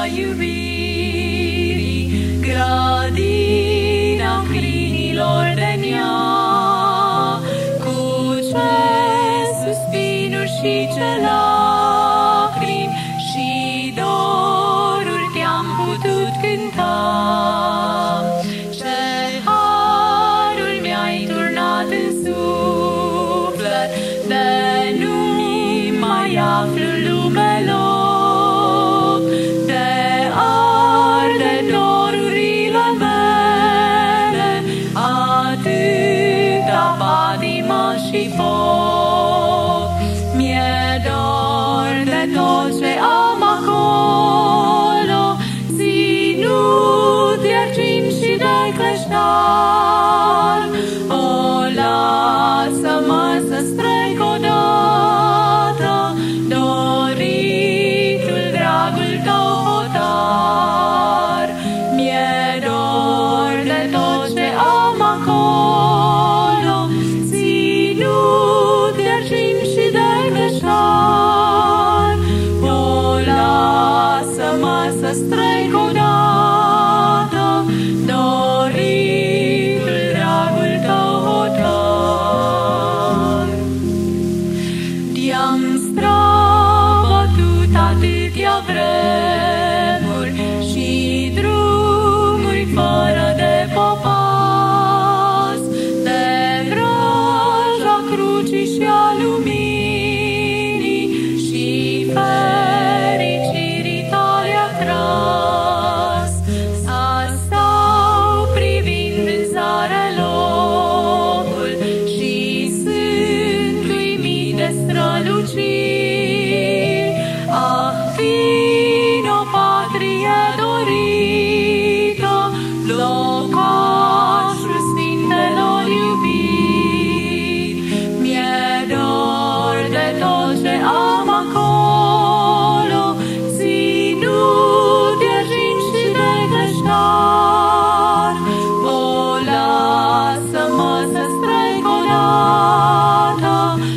iubirii, grădina crinilor de nea, cu ce suspinuri și ce lacrimi și doruri te-am putut cânta. Ce harul mi-ai turnat în suflet, de nu mai aflu în lume loc, de arde dorurile mele, atâta patimă și foc. Mi-e dor de tot ce am acolo, ținut de argint și de cleștar. O, lasă-mă să strâng odată doritul dragul tău hotar. Mi-e dor de tot ce am acolo, ținut de argint și de cleștar. O, lasă-mă să strâng odată doritul dragul tău hotar. De-am străbătut atâtea vremuri și drumuri fără de popas, de vraja crucii și a luminii și fericirii tale atras. Să stau privind în zare locul și sunt uimit de străluciri. Ah, vino, patrie dorită, locașul sfintelor iubiri. Mi-e dor de tot ce am acolo, ținut de argint și de cleștar. O, lasă-mă să strâng odată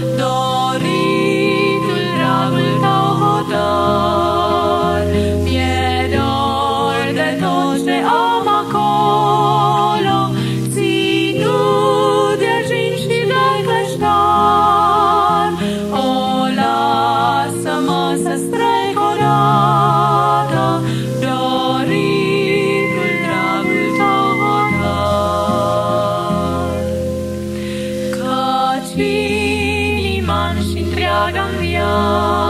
doritul dragul tău hotar. Mi-e dor de tot ce am acolo, ținut de argint și de cleștar. O, lasă-mă să strâng odată doritul dragul tău hotar. Căci inima și întreaga-mi viață